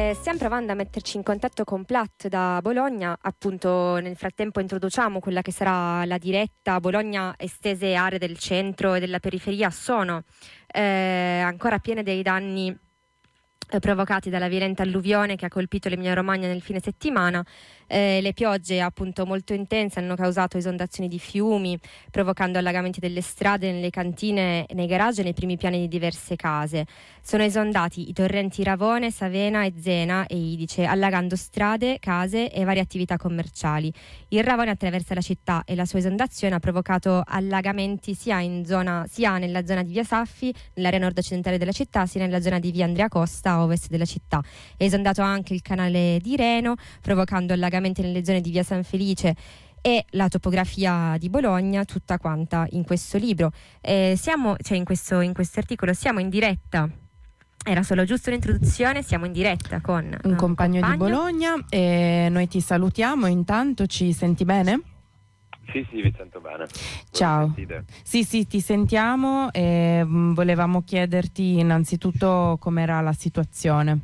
Stiamo provando a metterci in contatto con Plat da Bologna, appunto nel frattempo introduciamo quella che sarà la diretta. Bologna, estese aree del centro e della periferia sono ancora piene dei danni provocati dalla violenta alluvione che ha colpito l'Emilia-Romagna nel fine settimana. Le piogge appunto molto intense hanno causato esondazioni di fiumi, provocando allagamenti delle strade, nelle cantine, nei garage e nei primi piani di diverse case. Sono esondati i torrenti Ravone, Savena e Zena e Idice, allagando strade, case e varie attività commerciali. Il Ravone attraversa la città e la sua esondazione ha provocato allagamenti sia nella zona di Via Saffi, nell'area nord-occidentale della città, sia nella zona di Via Andrea Costa, a ovest della città. È esondato anche il canale di Reno, provocando allagamenti nelle zone di Via San Felice e la topografia di Bologna, tutta quanta in questo libro. In questo articolo siamo in diretta. Era solo giusto un'introduzione, siamo in diretta con un compagno di Bologna e noi ti salutiamo. Intanto ci senti bene? Sì, vi sento bene. Ciao. Sì, ti sentiamo e volevamo chiederti innanzitutto com'era la situazione.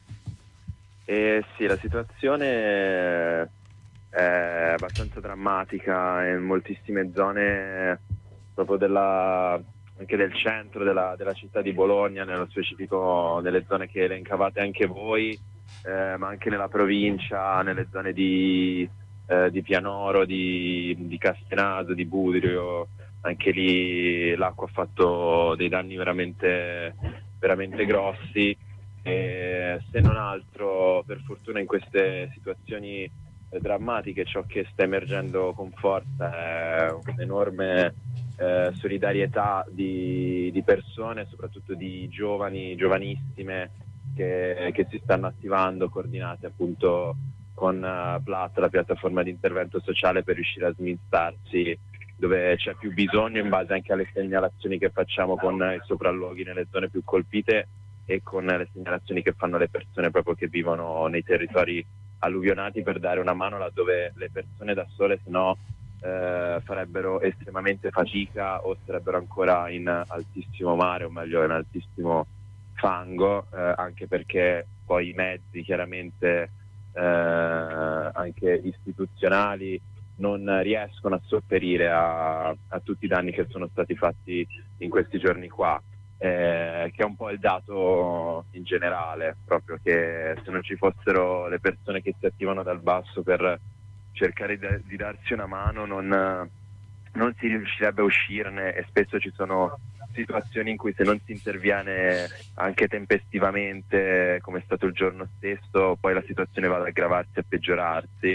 Sì, la situazione è abbastanza drammatica in moltissime zone proprio anche del centro della città di Bologna, nello specifico nelle zone che elencavate anche voi, ma anche nella provincia, nelle zone di Pianoro, di Castenaso, di Budrio. Anche lì l'acqua ha fatto dei danni veramente, veramente grossi. Se non altro, per fortuna, in queste situazioni drammatiche ciò che sta emergendo con forza è un'enorme solidarietà di persone, soprattutto di giovanissime che si stanno attivando, coordinate appunto con Plat, la piattaforma di intervento sociale, per riuscire a smistarsi dove c'è più bisogno, in base anche alle segnalazioni che facciamo con i sopralluoghi nelle zone più colpite e con le segnalazioni che fanno le persone proprio che vivono nei territori alluvionati, per dare una mano laddove le persone da sole se no farebbero estremamente fatica o sarebbero ancora in altissimo mare, o meglio in altissimo fango, anche perché poi i mezzi chiaramente anche istituzionali non riescono a sopperire a tutti i danni che sono stati fatti in questi giorni qua. Che è un po' il dato in generale, proprio che se non ci fossero le persone che si attivano dal basso per cercare di darsi una mano non si riuscirebbe a uscirne, e spesso ci sono situazioni in cui se non si interviene anche tempestivamente, come è stato il giorno stesso, poi la situazione va ad aggravarsi e a peggiorarsi,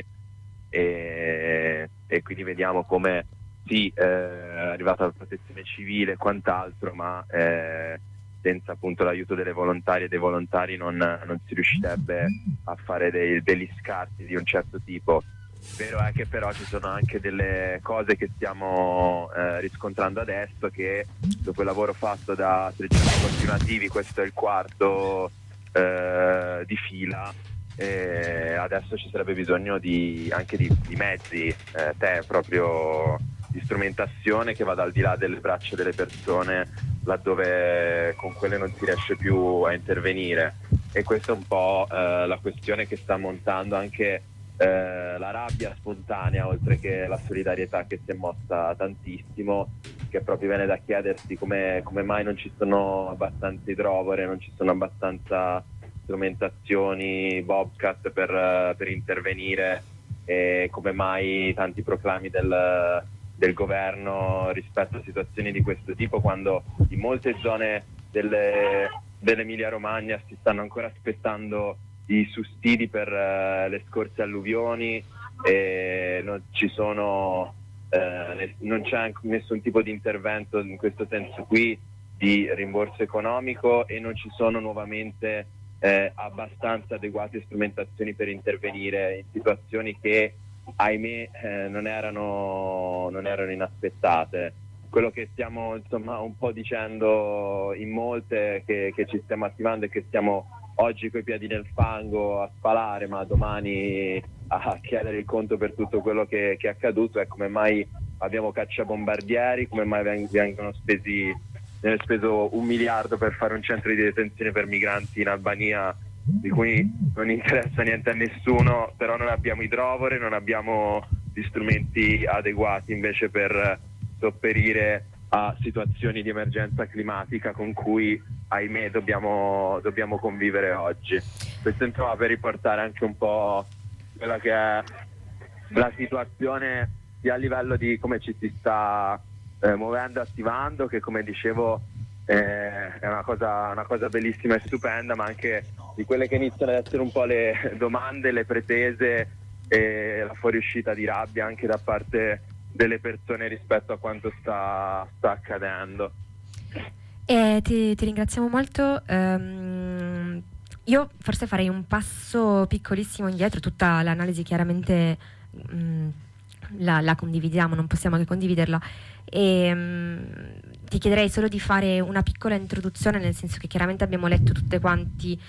e quindi vediamo come è arrivata la protezione civile e quant'altro, ma senza appunto l'aiuto delle volontarie e dei volontari non si riuscirebbe a fare degli scarti di un certo tipo. Vero è che però ci sono anche delle cose che stiamo riscontrando adesso, che dopo il lavoro fatto da 3 giorni continuativi, questo è il quarto di fila, adesso ci sarebbe bisogno anche di mezzi, proprio di strumentazione che vada al di là delle braccia delle persone, laddove con quelle non si riesce più a intervenire. E questa è un po' la questione che sta montando anche la rabbia spontanea, oltre che la solidarietà che si è mossa tantissimo, che proprio viene da chiedersi come mai non ci sono abbastanza idrovore, non ci sono abbastanza strumentazioni, bobcat per intervenire, e come mai tanti proclami del governo rispetto a situazioni di questo tipo, quando in molte zone dell'Emilia Romagna si stanno ancora aspettando i sussidi per le scorse alluvioni, e non c'è nessun tipo di intervento in questo senso qui di rimborso economico, e non ci sono nuovamente abbastanza adeguate strumentazioni per intervenire in situazioni che ahimè non erano inaspettate. Quello che stiamo insomma un po' dicendo in molte, che ci stiamo attivando e che stiamo oggi coi piedi nel fango a spalare, ma domani a chiedere il conto per tutto quello che è accaduto, è come mai abbiamo cacciabombardieri, come mai viene speso 1 miliardo per fare un centro di detenzione per migranti in Albania, di cui non interessa niente a nessuno, però non abbiamo idrovore, non abbiamo gli strumenti adeguati invece per sopperire a situazioni di emergenza climatica con cui, ahimè, dobbiamo convivere oggi. Questo insomma per riportare anche un po' quella che è la situazione sia a livello di come ci si sta muovendo e attivando, che come dicevo è una cosa bellissima e stupenda, ma anche di quelle che iniziano ad essere un po' le domande, le pretese e la fuoriuscita di rabbia anche da parte delle persone rispetto a quanto sta accadendo. Ti ringraziamo molto. Io forse farei un passo piccolissimo indietro. Tutta l'analisi chiaramente la condividiamo, non possiamo che condividerla, e ti chiederei solo di fare una piccola introduzione, nel senso che chiaramente abbiamo letto tutte quante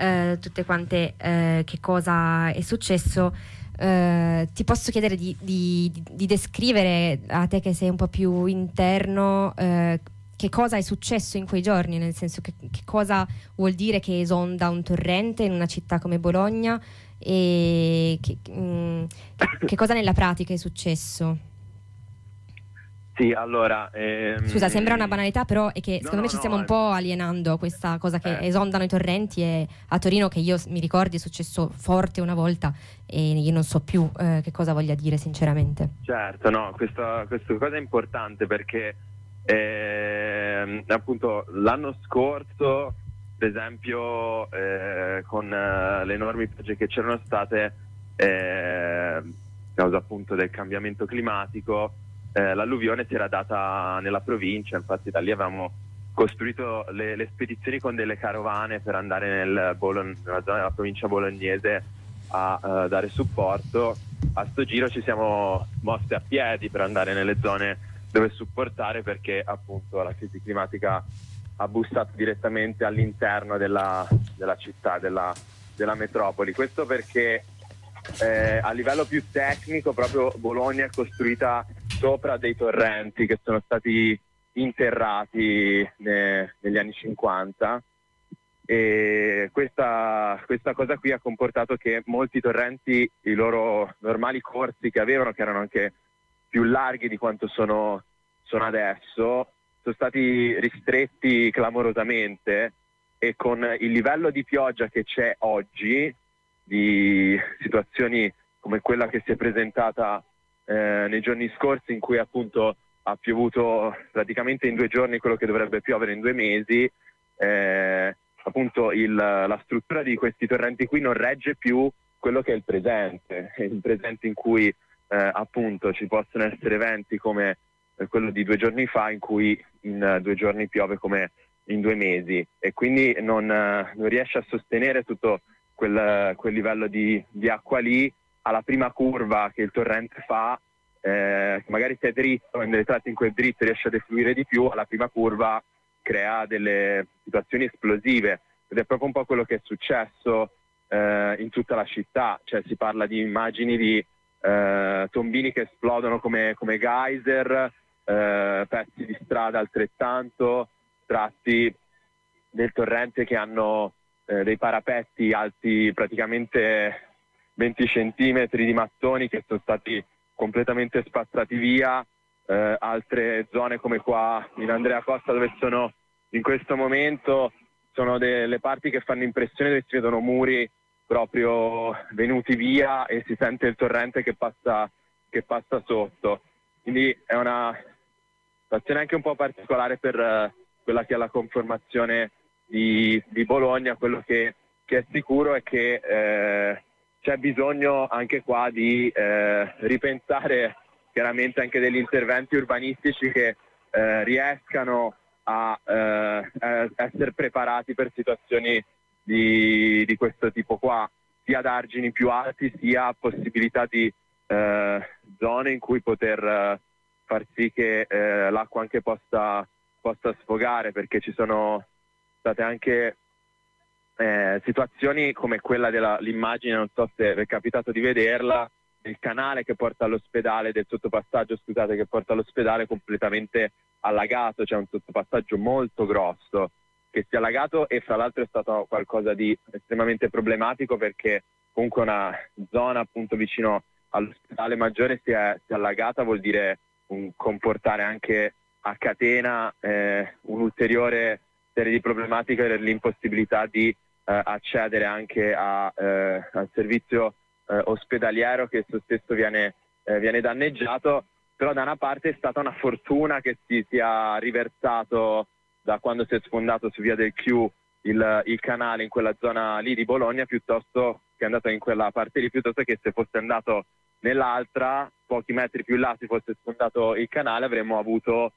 che cosa è successo. Ti posso chiedere di descrivere, a te che sei un po' più interno, che cosa è successo in quei giorni, nel senso che cosa vuol dire che esonda un torrente in una città come Bologna, e che cosa nella pratica è successo? Sì, allora... Scusa, sembra una banalità, però è che secondo me ci stiamo un po' alienando a questa cosa che esondano i torrenti, e a Torino, che io mi ricordi è successo forte una volta e io non so più che cosa voglia dire sinceramente. Certo, no, questa cosa è importante perché appunto l'anno scorso, per esempio, con le enormi piogge che c'erano state a causa appunto del cambiamento climatico, l'alluvione si era data nella provincia. Infatti da lì avevamo costruito le spedizioni con delle carovane per andare nella zona della provincia bolognese a dare supporto. A sto giro ci siamo mossi a piedi per andare nelle zone dove supportare, perché appunto la crisi climatica ha bussato direttamente all'interno della città, della metropoli. Questo perché a livello più tecnico proprio Bologna è costruita sopra dei torrenti che sono stati interrati negli anni 50, e questa cosa qui ha comportato che molti torrenti, i loro normali corsi che avevano, che erano anche più larghi di quanto sono adesso, sono stati ristretti clamorosamente, e con il livello di pioggia che c'è oggi, di situazioni come quella che si è presentata nei giorni scorsi, in cui appunto ha piovuto praticamente in 2 giorni quello che dovrebbe piovere in 2 mesi, appunto la struttura di questi torrenti qui non regge più quello che è il presente in cui appunto ci possono essere eventi come quello di 2 giorni fa, in cui in 2 giorni piove come in 2 mesi, e quindi non riesce a sostenere tutto quel livello di acqua lì. Alla prima curva che il torrente fa, magari se è dritto, nelle tratti in cui è dritto riesce a defluire di più, alla prima curva crea delle situazioni esplosive, ed è proprio un po' quello che è successo in tutta la città. Cioè si parla di immagini di tombini che esplodono come geyser, pezzi di strada altrettanto, tratti del torrente che hanno dei parapetti alti praticamente 20 centimetri di mattoni che sono stati completamente spazzati via. Altre zone come qua in Andrea Costa, dove sono in questo momento, sono delle parti che fanno impressione, dove si vedono muri proprio venuti via e si sente il torrente che passa sotto. Quindi è una situazione anche un po' particolare per quella che è la conformazione di Bologna. Quello che è sicuro è che c'è bisogno anche qua di ripensare chiaramente anche degli interventi urbanistici che riescano a essere preparati per situazioni di questo tipo qua, sia ad argini più alti, sia possibilità di zone in cui poter far sì che l'acqua anche possa sfogare, perché ci sono state anche situazioni come quella dell'immagine, non so se vi è capitato di vederla, del canale che porta all'ospedale, del sottopassaggio, scusate, che porta all'ospedale completamente allagato. C'è un sottopassaggio molto grosso che sia allagato, e fra l'altro è stato qualcosa di estremamente problematico perché comunque una zona appunto vicino all'ospedale maggiore si è allagata, vuol dire comportare anche a catena un'ulteriore serie di problematiche per l'impossibilità di accedere anche al servizio ospedaliero, che esso stesso viene danneggiato. Però da una parte è stata una fortuna che si sia riversato, da quando si è sfondato su via del Chiù il canale in quella zona lì di Bologna, piuttosto che è andato in quella parte lì, piuttosto che se fosse andato nell'altra, pochi metri più in là, si fosse sfondato il canale, avremmo avuto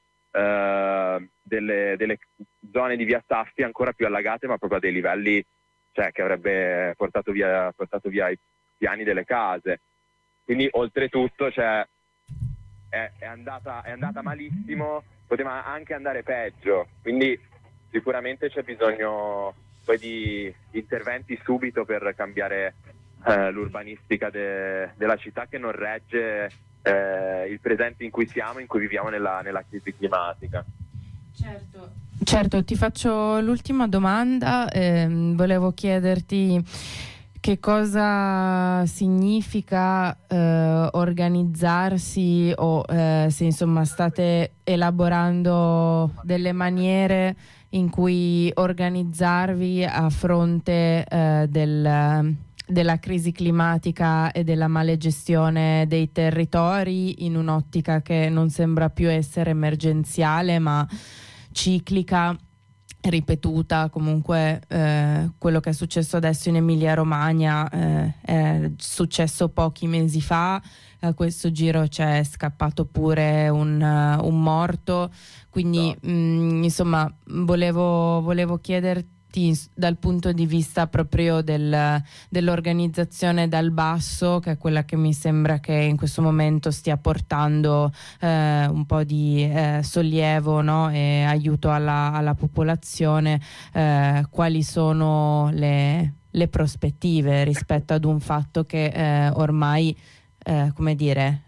delle zone di via Saffi ancora più allagate, ma proprio a dei livelli, cioè, che avrebbe portato via i piani delle case. Quindi oltretutto, cioè, è andata malissimo, poteva anche andare peggio, quindi sicuramente c'è bisogno poi di interventi subito per cambiare l'urbanistica della città, che non regge il presente in cui siamo, in cui viviamo nella crisi climatica. Certo, ti faccio l'ultima domanda. Volevo chiederti che cosa significa organizzarsi, o se insomma state elaborando delle maniere in cui organizzarvi a fronte della crisi climatica e della malagestione dei territori, in un'ottica che non sembra più essere emergenziale ma ciclica, ripetuta. Comunque quello che è successo adesso in Emilia-Romagna è successo pochi mesi fa. A questo giro c'è scappato pure un morto, quindi insomma volevo chiederti, dal punto di vista proprio dell'organizzazione dal basso, che è quella che mi sembra che in questo momento stia portando un po' di sollievo, no? E aiuto alla popolazione, quali sono le prospettive rispetto ad un fatto che ormai come dire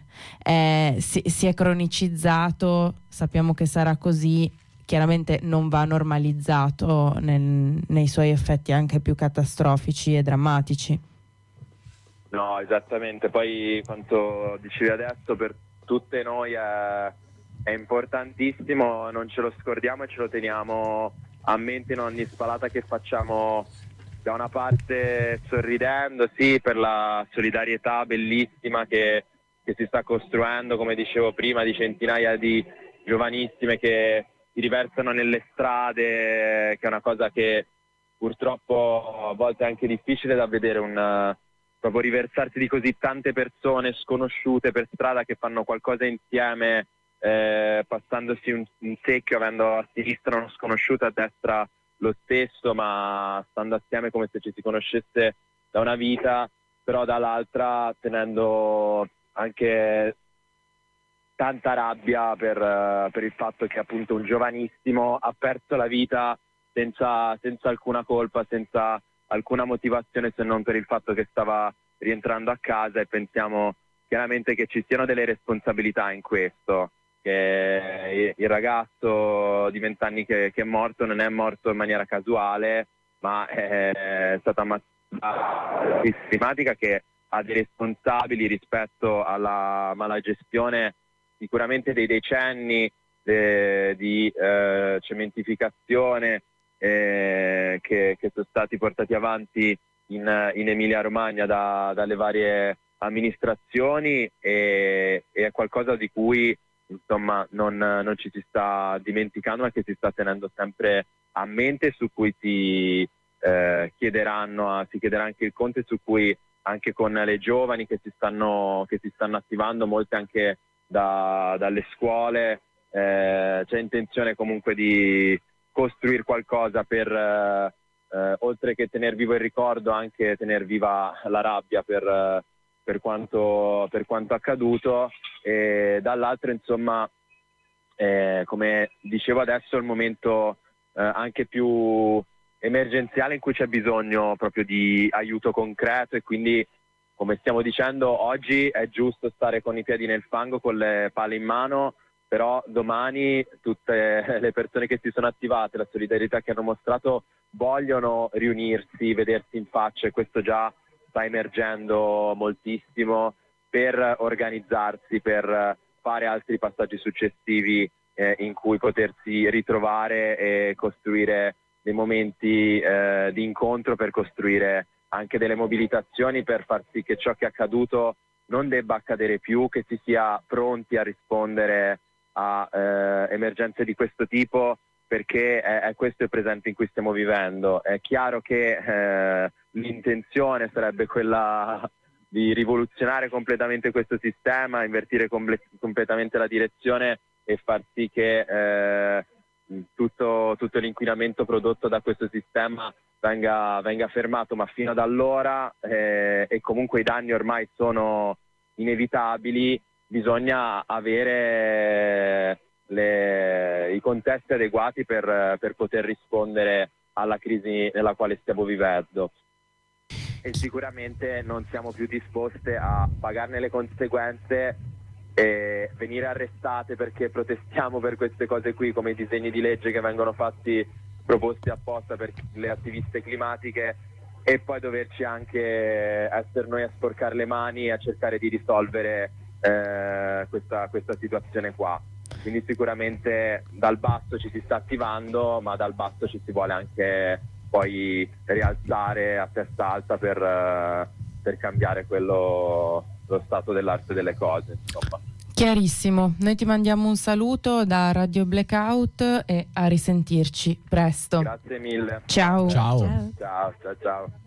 si è cronicizzato, sappiamo che sarà così, chiaramente non va normalizzato nei suoi effetti anche più catastrofici e drammatici. No, esattamente. Poi quanto dicevi adesso, per tutte noi è importantissimo, non ce lo scordiamo e ce lo teniamo a mente in ogni spalata che facciamo, da una parte sorridendo, sì, per la solidarietà bellissima che si sta costruendo, come dicevo prima, di centinaia di giovanissime che si riversano nelle strade, che è una cosa che purtroppo a volte è anche difficile da vedere, proprio riversarsi di così tante persone sconosciute per strada che fanno qualcosa insieme, passandosi un secchio, avendo a sinistra uno sconosciuto, a destra lo stesso, ma stando assieme come se ci si conoscesse da una vita, però dall'altra tenendo anche tanta rabbia per il fatto che appunto un giovanissimo ha perso la vita senza alcuna colpa, senza alcuna motivazione, se non per il fatto che stava rientrando a casa. E pensiamo chiaramente che ci siano delle responsabilità in questo, che il ragazzo di 20 anni che è morto non è morto in maniera casuale, ma è stata una crisi climatica che ha dei responsabili rispetto alla malagestione sicuramente dei decenni di cementificazione che sono stati portati avanti in Emilia-Romagna dalle varie amministrazioni, e è qualcosa di cui insomma non ci si sta dimenticando, ma che si sta tenendo sempre a mente, su cui si chiederà anche il conto, e su cui anche con le giovani che si stanno attivando, molte anche dalle scuole, c'è intenzione comunque di costruire qualcosa per oltre che tener vivo il ricordo, anche tener viva la rabbia per quanto accaduto, e dall'altro insomma come dicevo adesso è il momento anche più emergenziale, in cui c'è bisogno proprio di aiuto concreto, e quindi, come stiamo dicendo, oggi è giusto stare con i piedi nel fango, con le pale in mano, però domani tutte le persone che si sono attivate, la solidarietà che hanno mostrato, vogliono riunirsi, vedersi in faccia, e questo già sta emergendo moltissimo, per organizzarsi, per fare altri passaggi successivi in cui potersi ritrovare e costruire dei momenti di incontro, per costruire anche delle mobilitazioni, per far sì che ciò che è accaduto non debba accadere più, che si sia pronti a rispondere a emergenze di questo tipo, perché è questo il presente in cui stiamo vivendo. È chiaro che l'intenzione sarebbe quella di rivoluzionare completamente questo sistema, invertire completamente la direzione e far sì che tutto l'inquinamento prodotto da questo sistema venga fermato, ma fino ad allora, e comunque i danni ormai sono inevitabili, bisogna avere i contesti adeguati per poter rispondere alla crisi nella quale stiamo vivendo. E sicuramente non siamo più disposte a pagarne le conseguenze e venire arrestate perché protestiamo per queste cose qui, come i disegni di legge che vengono proposti apposta per le attiviste climatiche, e poi doverci anche essere noi a sporcare le mani e a cercare di risolvere questa situazione qua. Quindi sicuramente dal basso ci si sta attivando, ma dal basso ci si vuole anche poi rialzare a testa alta per cambiare lo stato dell'arte delle cose, insomma. Chiarissimo, noi ti mandiamo un saluto da Radio Blackout e a risentirci presto. Grazie mille. Ciao. Ciao. Ciao.